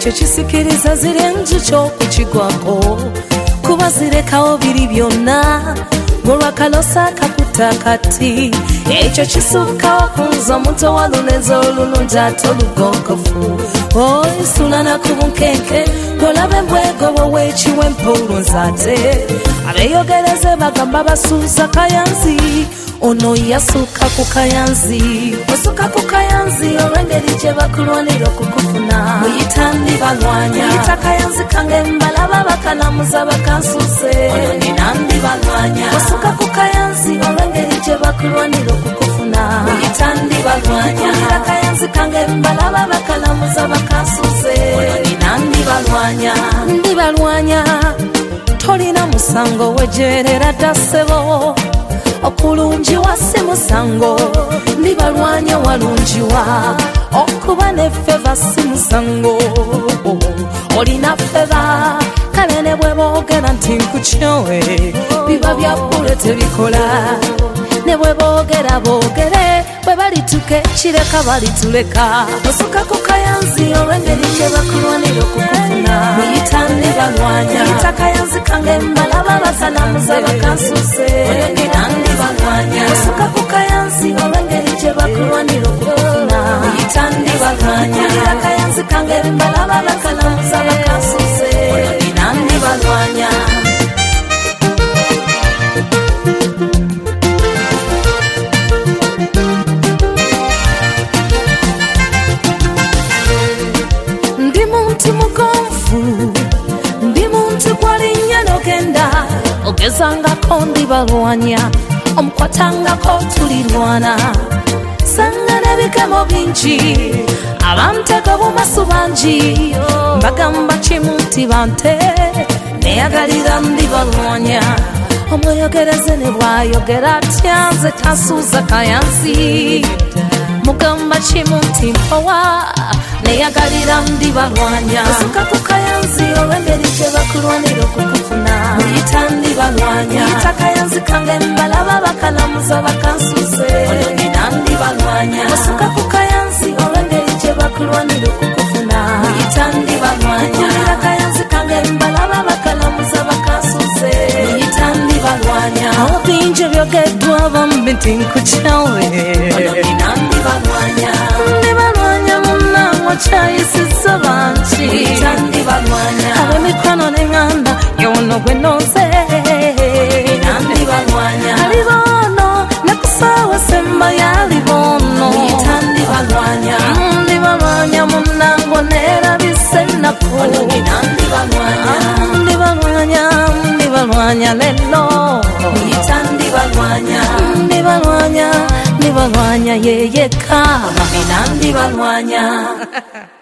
ekyo kisikiriza zirenju ky'okukigwako kuba zirekawo biri byonna ng'olwakalosa kakuta kati ekyo kisukkawo kunza omuto wa luneza olulungi ate olugonkofu oisulana ku bunkenke ng'olaba embwegobo w'ekiwempe olunza ate abeeyogereze bagamba basuuza kayanzi ono yasuka ku kayanzi osuka ku kayanzi olw'engeri gye bakulwanira okukufuna muyitandi balwanya muyita kayanzi kange mbalaba bakalamuza bakansuuse ono ninandi balwanya osuka ku kayanzi olw'engeri gye bakulwanira okukufuna muyitandi balwanya muyita kayanzi kange mbalaba bakalamuza bakansuuse ono ninandi balwanya ndi balwanya tolina musango wejerera ddasebo okulungiwa si musango ndi balwanya walungiwa okuba ne feva si musango olina feva kale ne bwe boogera nti nkukyowe biba bya bbule tebikola ne bwe boogera boogere bwe balituka ekireka balituleka osuka ku kayanzi olw'engeri gye bakulwanira okukufuna muyita ndi balwanya muyita kayanzi kange mbalaba basalamuza bakansuuse ndi balwanya osuka ku kayanzi olw'engeri gye bakulwanira okukufuna muyita ndi balwanya muyita kayanzi kange mbalaba basalamuza bakansuuse ndi balwanya ndi muntu mugonvu ndi muntu gwalinnya nogenda ogezangako ndi balwanya omukwatangako tulirwana sanga n'ebigemo bingi abantego bumasu bangi mbagamba kimu nti bante neyagalira ndi balwanya omweyogereze ne bwayogera atya nze tasuuza kayanzi mugamba kimu nti mpowa neyagalira ndi balwanya osuka ku kayanzi olw'engeri gye bakulwanira okukufuna muyita ndi balwanya muyita kayanzi kange mbalaba bakalamuza bakansuuse ono nina ndi balwanya osuka ku kayanzi olw'engeri gye bakulwanira okukufuna muyita ndi balwanya muyita kayanzi kange mbalaba bakalamuza bakansuuse muyita ndi balwanya obingi byogeddwa bambi nti nkukyawe ono nina ndi balwanya wakyayisiza banki muyita ndi balwanya ab'emikwano n'eŋŋanda yono gwe noze nina ndi balwanya ali bono nekusaawa semba yali bono muyita ndi balwanya ndi balwanya munnango neerabise ennaku ono nina ndi balwanya ndi balwanya ndi balwanya lello muyita ndi balwanya ndi balwanya ndi balwanya yeyeka nina ndi balwanya